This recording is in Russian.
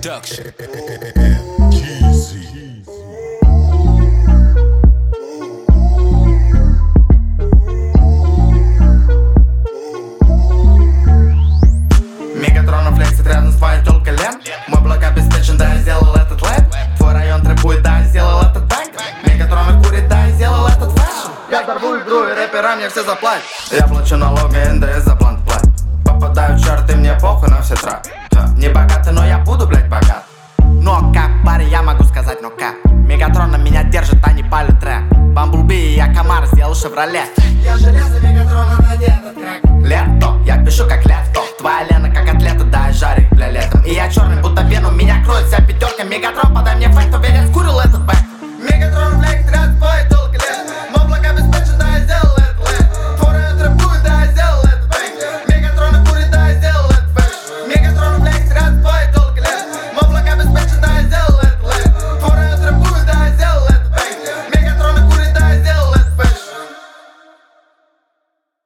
Production. Мегатрон флексит рядом с твоей тёлкой Лен. Мой блок обеспечен, да, я сделал этот лэп. Твой район требует, да, я сделал этот бэнк. Мегатрон курит, да, я сделал этот фэшн. Я торгую игру, и рэперам мне все заплатят. Я плачу налоги, НДС за план плат. Попадаю в черты, мне похуй на все траты. Не богатый, но я буду, блять, богат. Но как, парень, я могу сказать, но как. Мегатрон на меня держит, а не палит рэп. Бамблби, я комар, сделал Шевроле. Я железо Мегатрона надет.